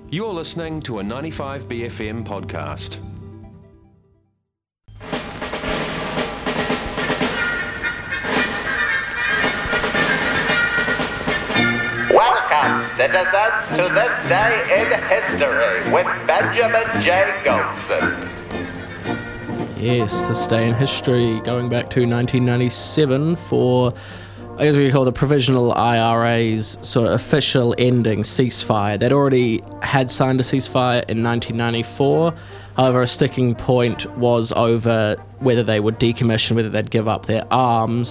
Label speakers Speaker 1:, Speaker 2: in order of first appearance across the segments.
Speaker 1: You're listening to a 95BFM podcast.
Speaker 2: Welcome, citizens, to this day in history with Benjamin J. Goldson.
Speaker 3: Yes, this day in history, going back to 1997 for, I guess we call the Provisional IRA's sort of official ending ceasefire. They'd already had signed a ceasefire in 1994. However, a sticking point was over whether they would decommission, whether they'd give up their arms,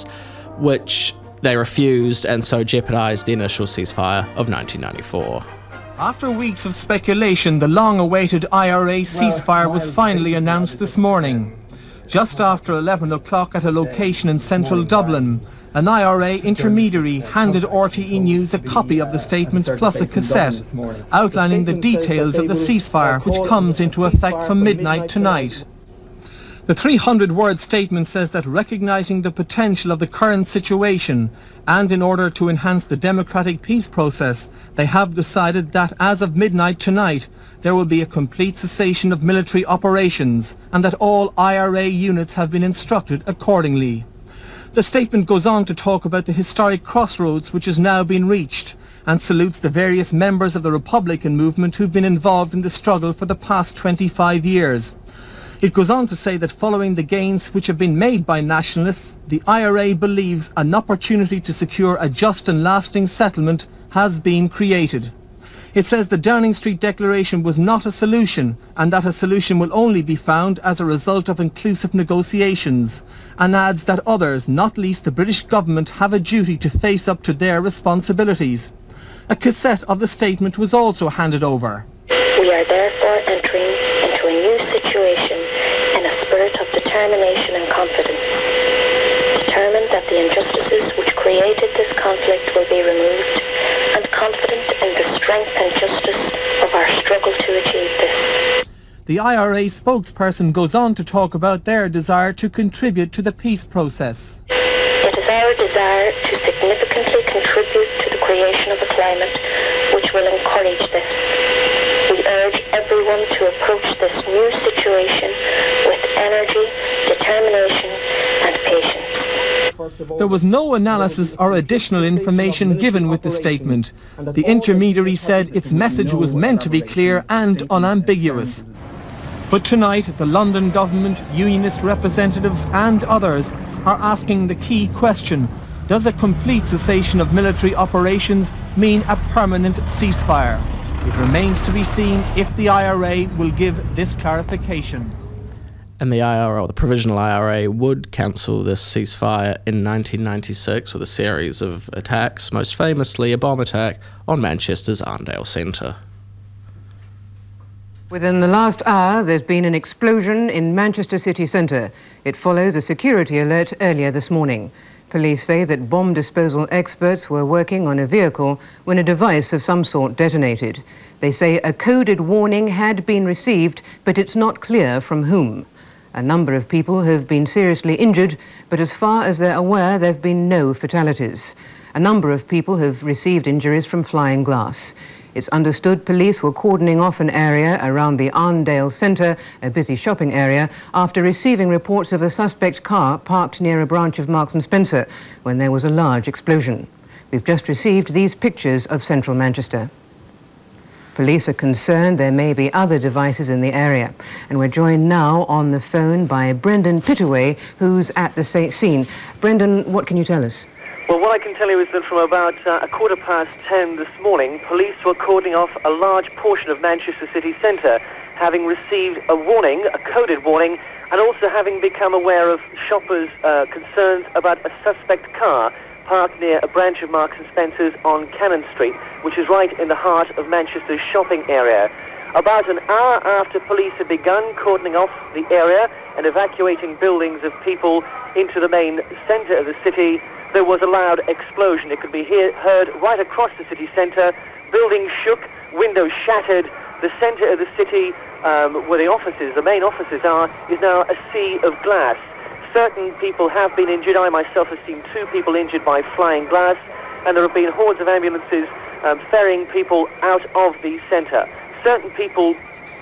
Speaker 3: which they refused, and so jeopardised the initial ceasefire of 1994.
Speaker 4: After weeks of speculation, the long-awaited IRA ceasefire was finally announced this morning. Just after 11 o'clock at a location in central Dublin, an IRA intermediary handed RTE News a copy of the statement plus a cassette outlining the details of the ceasefire, which comes into effect from midnight tonight. The 300-word statement says that recognising the potential of the current situation and in order to enhance the democratic peace process, they have decided that as of midnight tonight, there will be a complete cessation of military operations and that all IRA units have been instructed accordingly. The statement goes on to talk about the historic crossroads which has now been reached and salutes the various members of the Republican movement who've been involved in the struggle for the past 25 years. It goes on to say that following the gains which have been made by nationalists, the IRA believes an opportunity to secure a just and lasting settlement has been created. It says the Downing Street Declaration was not a solution and that a solution will only be found as a result of inclusive negotiations, and adds that others, not least the British government, have a duty to face up to their responsibilities. A cassette of the statement was also handed over.
Speaker 5: We are therefore entering into a new situation in a spirit of determination and confidence. Determined that the injustices which created this conflict will be removed, and confident in the strength and justice of our struggle to achieve this.
Speaker 4: The IRA spokesperson goes on to talk about their desire to contribute to the peace process.
Speaker 5: It is our desire to significantly contribute to the creation of a climate which will encourage this. We urge everyone to approach this new situation with energy, determination and patience.
Speaker 4: There was no analysis or additional information given with the statement. The intermediary said its message was meant to be clear and unambiguous. But tonight, the London government, unionist representatives and others are asking the key question: does a complete cessation of military operations mean a permanent ceasefire? It remains to be seen if the IRA will give this clarification.
Speaker 3: And the IRA, or the Provisional IRA, would cancel this ceasefire in 1996 with a series of attacks, most famously a bomb attack on Manchester's Arndale Centre.
Speaker 6: Within the last hour, there's been an explosion in Manchester city centre. It follows a security alert earlier this morning. Police say that bomb disposal experts were working on a vehicle when a device of some sort detonated. They say a coded warning had been received, but it's not clear from whom. A number of people have been seriously injured, but as far as they're aware, there have been no fatalities. A number of people have received injuries from flying glass. It's understood police were cordoning off an area around the Arndale Centre, a busy shopping area, after receiving reports of a suspect car parked near a branch of Marks & Spencer when there was a large explosion. We've just received these pictures of central Manchester. Police are concerned there may be other devices in the area. And we're joined now on the phone by Brendan Pittaway, who's at the scene. Brendan, what can you tell us?
Speaker 7: Well, what I can tell you is that from about 10:15 this morning, police were cordoning off a large portion of Manchester city centre, having received a warning, a coded warning, and also having become aware of shoppers' concerns about a suspect car parked near a branch of Marks & Spencer's on Cannon Street, which is right in the heart of Manchester's shopping area. About an hour after police had begun cordoning off the area and evacuating buildings of people into the main centre of the city, there was a loud explosion. It could be heard right across the city centre. Buildings shook, windows shattered. The centre of the city, where the main offices are, is now a sea of glass. Certain people have been injured. I myself have seen 2 people injured by flying glass, and there have been hordes of ambulances ferrying people out of the centre. certain people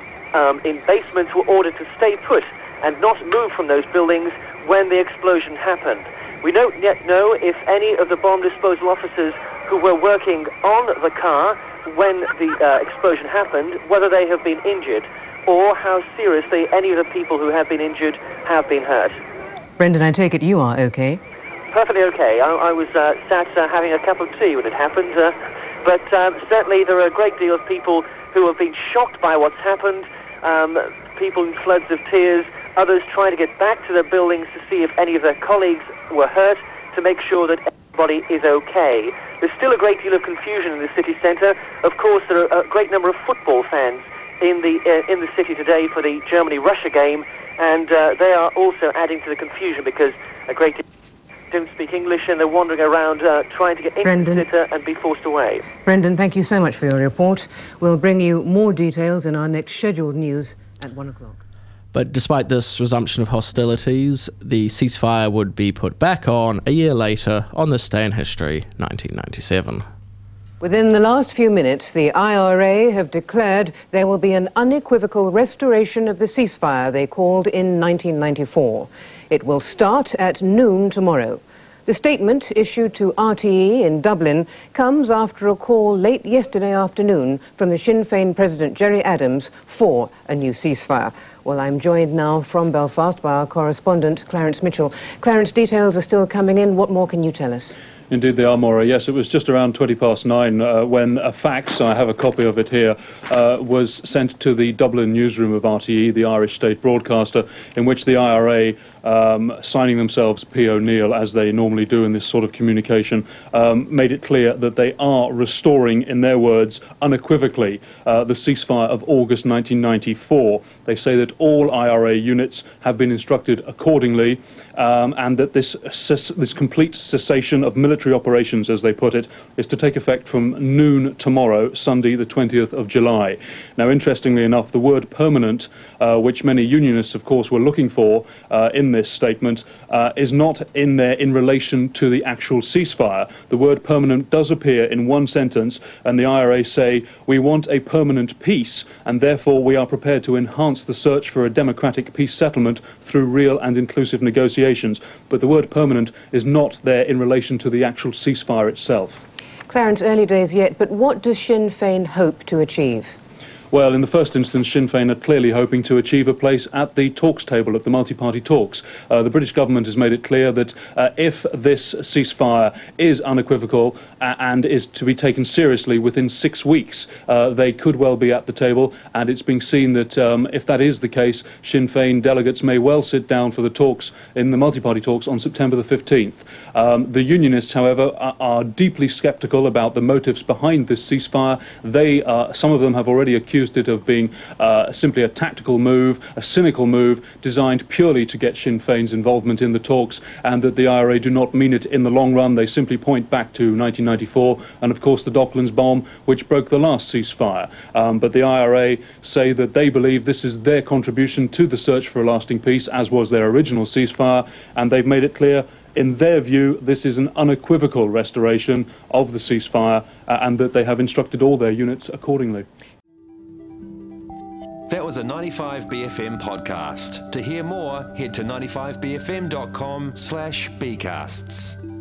Speaker 7: in basements were ordered to stay put and not move from those buildings when the explosion happened. We don't yet know if any of the bomb disposal officers who were working on the car when the explosion happened, whether they have been injured or how seriously any of the people who have been injured have been hurt.
Speaker 6: Brendan, I take it you are okay?
Speaker 7: Perfectly okay. I was sat having a cup of tea when it happened, but certainly there are a great deal of people who have been shocked by what's happened, people in floods of tears, others trying to get back to their buildings to see if any of their colleagues were hurt, to make sure that everybody is okay. There's still a great deal of confusion in the city centre. Of course, there are a great number of football fans in the city today for the Germany-Russia game, and they are also adding to the confusion because a great deal don't speak English and they're wandering around trying to get into the theatre and be forced away.
Speaker 6: Brendan, thank you so much for your report. We'll bring you more details in our next scheduled news at 1 o'clock.
Speaker 3: But despite this resumption of hostilities, the ceasefire would be put back on a year later on this day in history, 1997.
Speaker 6: Within the last few minutes, the IRA have declared there will be an unequivocal restoration of the ceasefire they called in 1994. It will start at noon tomorrow. The statement issued to RTE in Dublin comes after a call late yesterday afternoon from the Sinn Féin President Gerry Adams for a new ceasefire. Well, I'm joined now from Belfast by our correspondent, Clarence Mitchell. Clarence, details are still coming in. What more can you tell us?
Speaker 8: Indeed they are, Maura. Yes, it was just around 9:20 when a fax, I have a copy of it here, was sent to the Dublin newsroom of RTE, the Irish state broadcaster, in which the IRA, signing themselves P. O'Neill, as they normally do in this sort of communication, made it clear that they are restoring, in their words, unequivocally, the ceasefire of August 1994. They say that all IRA units have been instructed accordingly, and that this complete cessation of military operations, as they put it, is to take effect from noon tomorrow, Sunday the 20th of July. Now, interestingly enough, the word permanent, which many unionists, of course, were looking for in this statement, is not in there in relation to the actual ceasefire. The word permanent does appear in one sentence, and the IRA say, we want a permanent peace, and therefore we are prepared to enhance the search for a democratic peace settlement through real and inclusive negotiations. But the word permanent is not there in relation to the actual ceasefire itself.
Speaker 6: Clarence, early days yet, but what does Sinn Féin hope to achieve?
Speaker 8: Well, in the first instance, Sinn Féin are clearly hoping to achieve a place at the talks table, at the multi-party talks. The British government has made it clear that if this ceasefire is unequivocal and is to be taken seriously within 6 weeks, they could well be at the table, and it's being seen that if that is the case, Sinn Féin delegates may well sit down for the talks in the multi-party talks on September the 15th. The unionists, however, are deeply sceptical about the motives behind this ceasefire. Some of them have already accused it of being simply a tactical move, a cynical move designed purely to get Sinn Féin's involvement in the talks, and that the IRA do not mean it in the long run. They simply point back to 1994 and, of course, the Docklands bomb, which broke the last ceasefire. But the IRA say that they believe this is their contribution to the search for a lasting peace, as was their original ceasefire, and they've made it clear, in their view, this is an unequivocal restoration of the ceasefire, and that they have instructed all their units accordingly.
Speaker 1: That was a 95BFM podcast. To hear more, head to 95bfm.com/bcasts.